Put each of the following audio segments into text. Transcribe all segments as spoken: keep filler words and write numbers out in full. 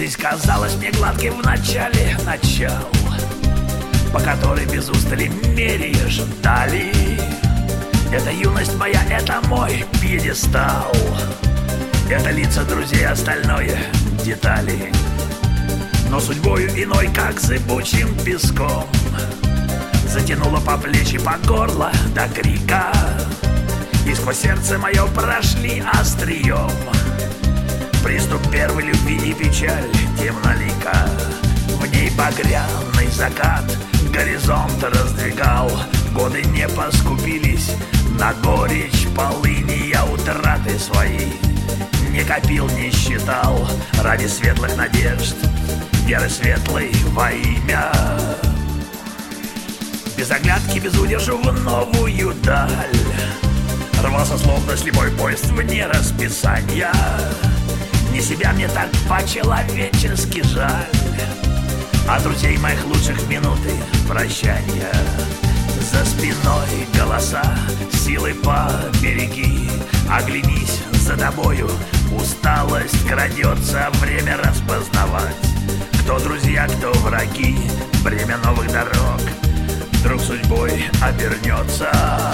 Жизнь казалась мне гладкой в начале, начал, по которой без устали меряешь дали. Это юность моя, это мой пьедестал, это лица друзей, остальное детали. Но судьбою иной, как зыбучим песком, затянуло по плечи, по горло до крика, и сквозь сердце мое прошли острием приступ первой любви и печаль темнолика. В ней багряный закат горизонт раздвигал, годы не поскупились на горечь полыни. Я утраты свои не копил, не считал, ради светлых надежд, веры светлой во имя. Без оглядки, без удержу в новую даль рвался словно слепой поезд вне расписания. Не себя мне так по-человечески жаль, а друзей моих лучших минуты прощания. За спиной голоса, силы побереги, оглянись, за тобою усталость крадется, время распознавать, кто друзья, кто враги, время новых дорог вдруг судьбой обернется.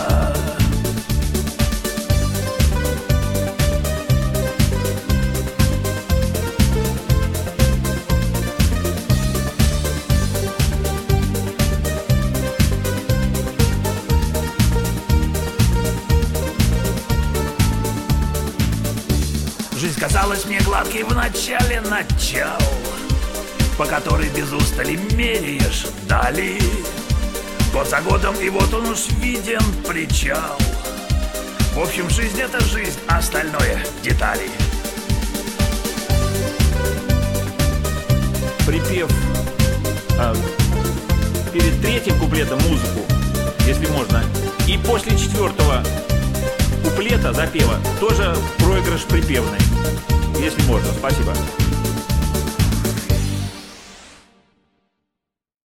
Жизнь казалась мне гладкой в начале, начал, по которой без устали меряешь дали. Год за годом, и вот он уж виден причал. В общем, жизнь — это жизнь, остальное — детали. Припев а, перед третьим куплетом музыку, если можно, и после четвертого куплета запева тоже проигрыш припевный, если можно. Спасибо.